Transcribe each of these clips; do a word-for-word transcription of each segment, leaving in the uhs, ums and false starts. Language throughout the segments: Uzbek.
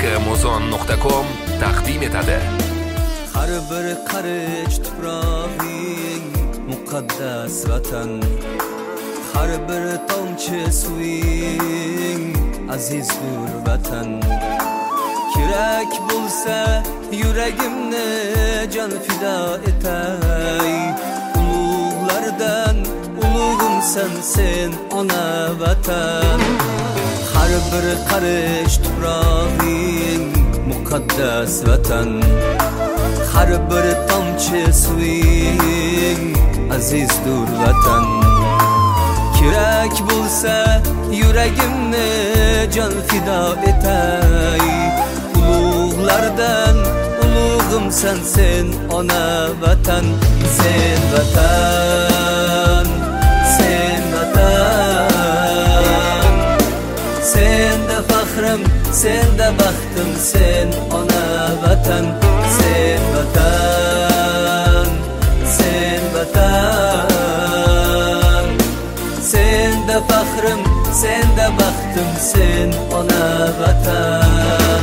muzon nuqta com taqdim etadi. Har bir qarich tuprog'ing muqaddas vatan, har bir tomchi suving azizdir vatan. Kerak bo'lsa yuragimni jon fido etay, ulug'lardan ulug'imsan sen ona vatan. Har bir qarich tuprog'ing muqaddas vatan, har bir tomchi suving azizdir vatan. Kerak bo'lsa yuragimni jon fido etay, ulug'lardan ulug'imsan sen ona vatan. Sen vatan, sen vatan, senda faxrim, senda baxtim sen ona vatan. Sen vatan, sen vatan, senda faxrim, senda baxtim sen ona vatan.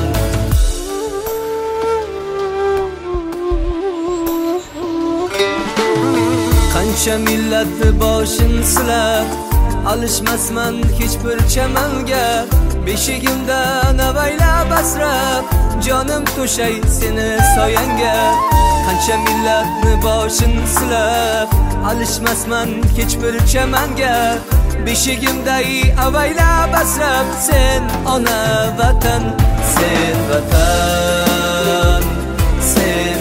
Qancha millatni boshini silab alishmasman hech bir chamanga, beshigimdan avaylab asrab jonim to'shay seni soyanga. Qancha millatni boshini silab alishmasman hech bir chamanga, beshigimday avaylab asrab sen ona vatan. Sen vatan, sen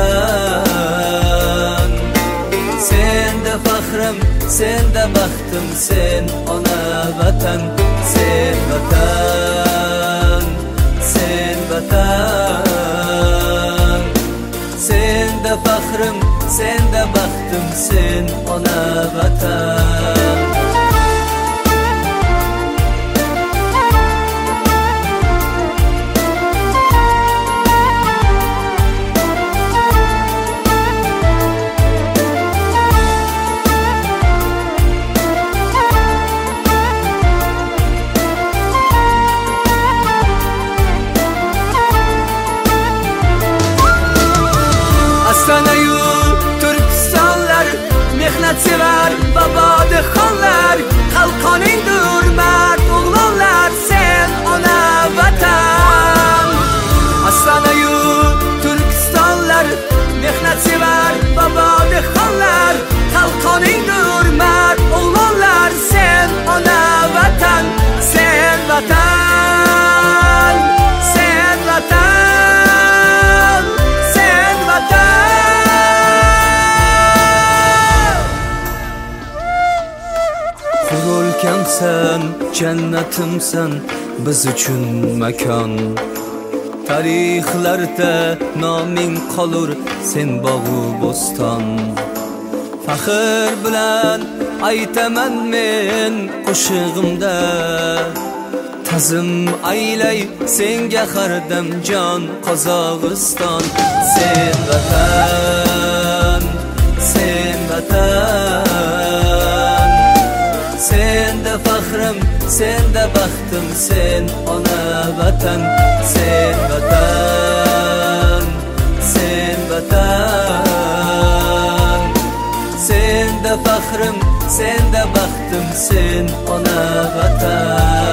vatan, senda faxrim, senda baxtim sen ona vatan. Sen vatan, sen vatan, senda faxrim, senda baxtim sen ona vatan. Astanayu Turkistonlar, mehnatsevar bobodixonlar, qalqoningdir mard o'g'lonlar sen ona vatan. Astanayu Turkistonlar, mehnatsevar bobodixonlar, qalqoningdir mard o'g'lonlar sen ona vatan. Sen vatan, sen vatan, sen vatan. Qurulkamsan, jannatimsan biz uchun makon, tarixlarda noming qolur sen bog'u bo'ston. Faxr bilan aytaman men qo'shig'imda, ta'zim aylay senga hardam jon Qozog'iston. Sen vatan, sen vatan, senda faxrim, senda baxtim sen ona vatan. Sen vatan, sen vatan, senda faxrim, senda baxtim sen ona vatan.